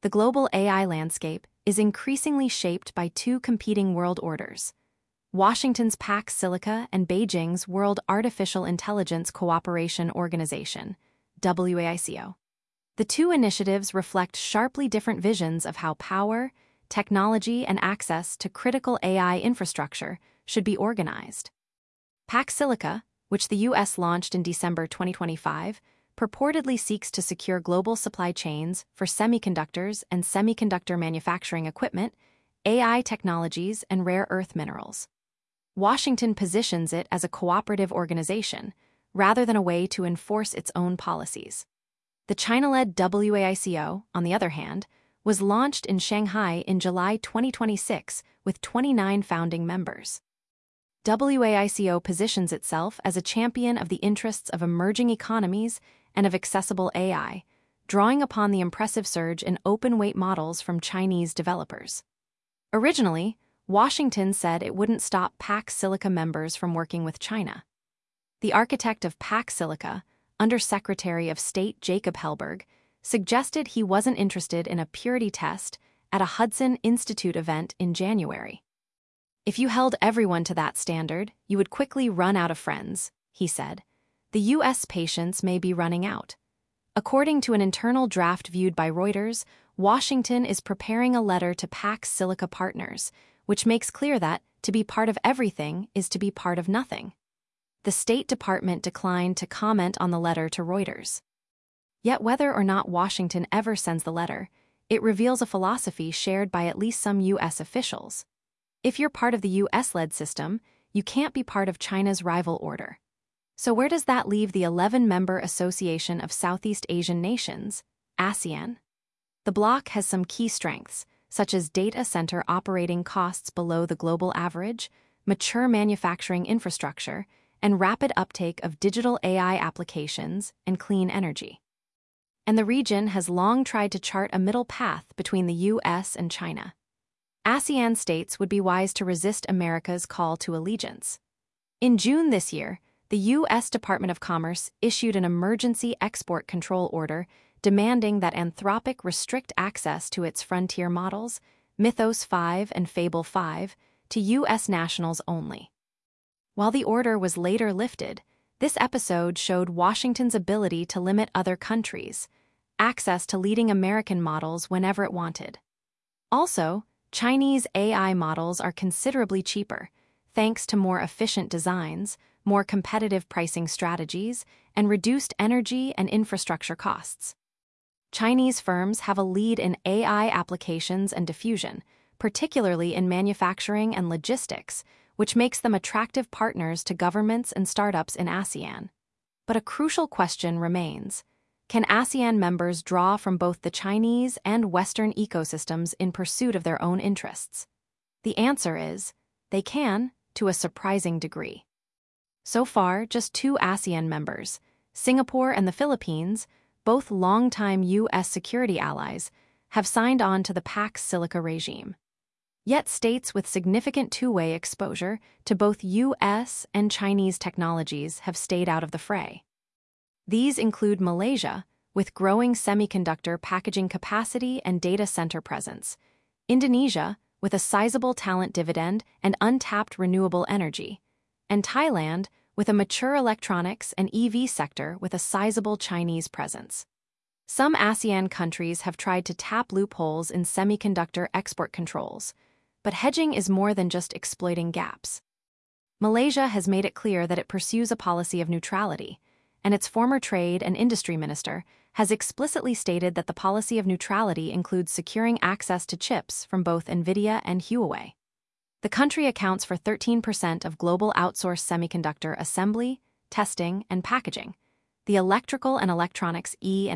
The global AI landscape is increasingly shaped by two competing world orders: Washington's Pax Silica and Beijing's World Artificial Intelligence Cooperation Organization, WAICO. The two initiatives reflect sharply different visions of how power, technology, and access to critical AI infrastructure should be organized. Pax Silica, which the U.S. launched in December 2025, purportedly seeks to secure global supply chains for semiconductors and semiconductor manufacturing equipment, AI technologies, and rare earth minerals. Washington positions it as a cooperative organization, rather than a way to enforce its own policies. The China-led WAICO, on the other hand, was launched in Shanghai in July 2026 with 29 founding members. WAICO positions itself as a champion of the interests of emerging economies and of accessible AI, drawing upon the impressive surge in open-weight models from Chinese developers. Originally, Washington said it wouldn't stop Pax Silica members from working with China. The architect of Pax Silica, Undersecretary of State Jacob Hellberg, suggested he wasn't interested in a purity test at a Hudson Institute event in January. "If you held everyone to that standard, you would quickly run out of friends," he said. "The U.S. patience may be running out." According to an internal draft viewed by Reuters, Washington is preparing a letter to Pax Silica partners, which makes clear that to be part of everything is to be part of nothing. The State Department declined to comment on the letter to Reuters. Yet whether or not Washington ever sends the letter, it reveals a philosophy shared by at least some U.S. officials. If you're part of the U.S.-led system, you can't be part of China's rival order. So where does that leave the 11-member Association of Southeast Asian Nations, ASEAN? The bloc has some key strengths, such as data center operating costs below the global average, mature manufacturing infrastructure, and rapid uptake of digital AI applications and clean energy. And the region has long tried to chart a middle path between the U.S. and China. ASEAN states would be wise to resist America's call to allegiance. In June this year, the U.S. Department of Commerce issued an emergency export control order demanding that Anthropic restrict access to its frontier models, Mythos 5 and Fable 5, to U.S. nationals only. While the order was later lifted, this episode showed Washington's ability to limit other countries' access to leading American models whenever it wanted. Also, Chinese AI models are considerably cheaper, thanks to more efficient designs, more competitive pricing strategies, and reduced energy and infrastructure costs. Chinese firms have a lead in AI applications and diffusion, particularly in manufacturing and logistics, which makes them attractive partners to governments and startups in ASEAN. But a crucial question remains: can ASEAN members draw from both the Chinese and Western ecosystems in pursuit of their own interests? The answer is, they can, to a surprising degree. So far, just two ASEAN members, Singapore and the Philippines, both longtime U.S. security allies, have signed on to the Pax Silica regime. Yet states with significant two-way exposure to both U.S. and Chinese technologies have stayed out of the fray. These include Malaysia, with growing semiconductor packaging capacity and data center presence, Indonesia, with a sizable talent dividend and untapped renewable energy, and Thailand, with a mature electronics and EV sector with a sizable Chinese presence. Some ASEAN countries have tried to tap loopholes in semiconductor export controls, but hedging is more than just exploiting gaps. Malaysia has made it clear that it pursues a policy of neutrality, and its former trade and industry minister has explicitly stated that the policy of neutrality includes securing access to chips from both NVIDIA and Huawei. The country accounts for 13% of global outsourced semiconductor assembly, testing, and packaging. The electrical and electronics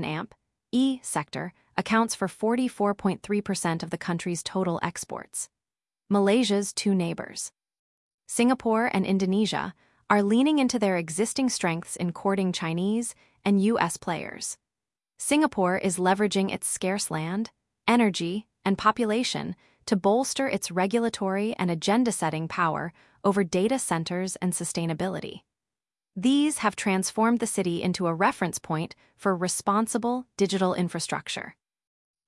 E sector accounts for 44.3% of the country's total exports. Malaysia's two neighbors, Singapore and Indonesia, are leaning into their existing strengths in courting Chinese and U.S. players. Singapore is leveraging its scarce land, energy, and population to bolster its regulatory and agenda-setting power over data centers and sustainability. These have transformed the city into a reference point for responsible digital infrastructure.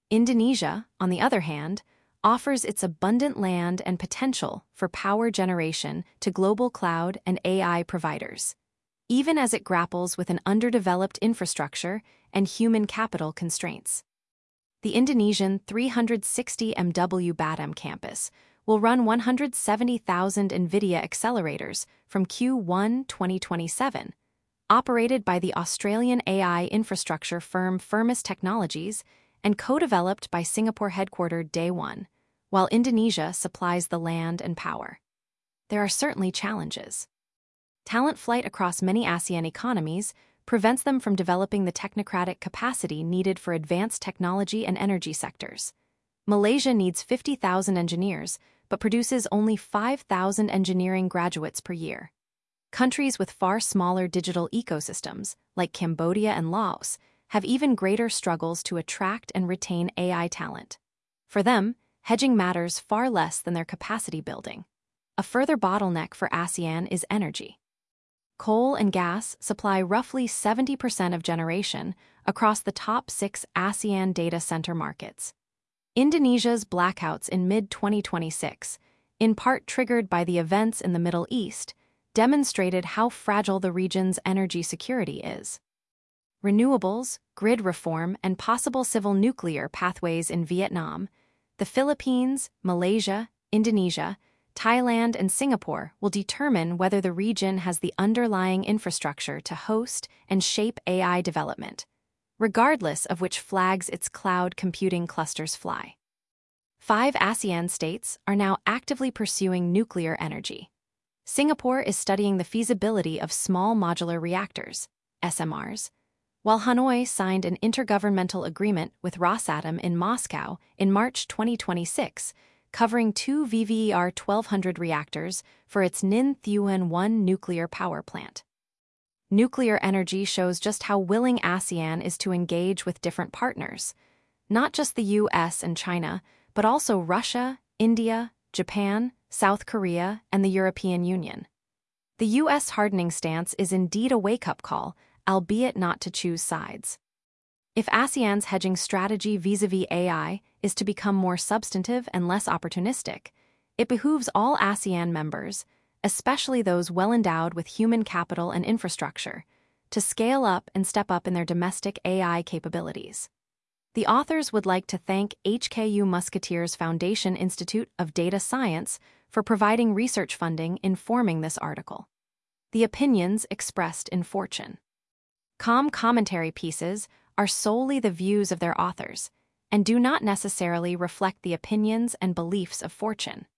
Indonesia, on the other hand, offers its abundant land and potential for power generation to global cloud and AI providers, even as it grapples with an underdeveloped infrastructure and human capital constraints. The Indonesian 360 MW Batam campus will run 170,000 NVIDIA accelerators from Q1 2027, operated by the Australian AI infrastructure firm Firmus Technologies and co-developed by Singapore-headquartered Day One, while Indonesia supplies the land and power. There are certainly challenges. Talent flight across many ASEAN economies prevents them from developing the technocratic capacity needed for advanced technology and energy sectors. Malaysia needs 50,000 engineers, but produces only 5,000 engineering graduates per year. Countries with far smaller digital ecosystems, like Cambodia and Laos, have even greater struggles to attract and retain AI talent. For them, hedging matters far less than their capacity building. A further bottleneck for ASEAN is energy. Coal and gas supply roughly 70% of generation across the top 6 ASEAN data center markets. Indonesia's blackouts in mid-2026, in part triggered by the events in the Middle East, demonstrated how fragile the region's energy security is. Renewables, grid reform, and possible civil nuclear pathways in Vietnam, the Philippines, Malaysia, Indonesia, Thailand, and Singapore will determine whether the region has the underlying infrastructure to host and shape AI development, regardless of which flags its cloud computing clusters fly. 5 ASEAN states are now actively pursuing nuclear energy. Singapore is studying the feasibility of small modular reactors, SMRs, while Hanoi signed an intergovernmental agreement with Rosatom in Moscow in March 2026, covering 2 VVER 1200 reactors for its Ninh Thuan 1 nuclear power plant. Nuclear energy shows just how willing ASEAN is to engage with different partners, not just the US and China, but also Russia, India, Japan, South Korea, and the European Union. The US hardening stance is indeed a wake-up call, albeit not to choose sides. If ASEAN's hedging strategy vis-à-vis AI is to become more substantive and less opportunistic, it behooves all ASEAN members, especially those well-endowed with human capital and infrastructure, to scale up and step up in their domestic AI capabilities. The authors would like to thank HKU Musketeers Foundation Institute of Data Science for providing research funding informing this article. The opinions expressed in Fortune. Commentary pieces are solely the views of their authors and do not necessarily reflect the opinions and beliefs of Fortune.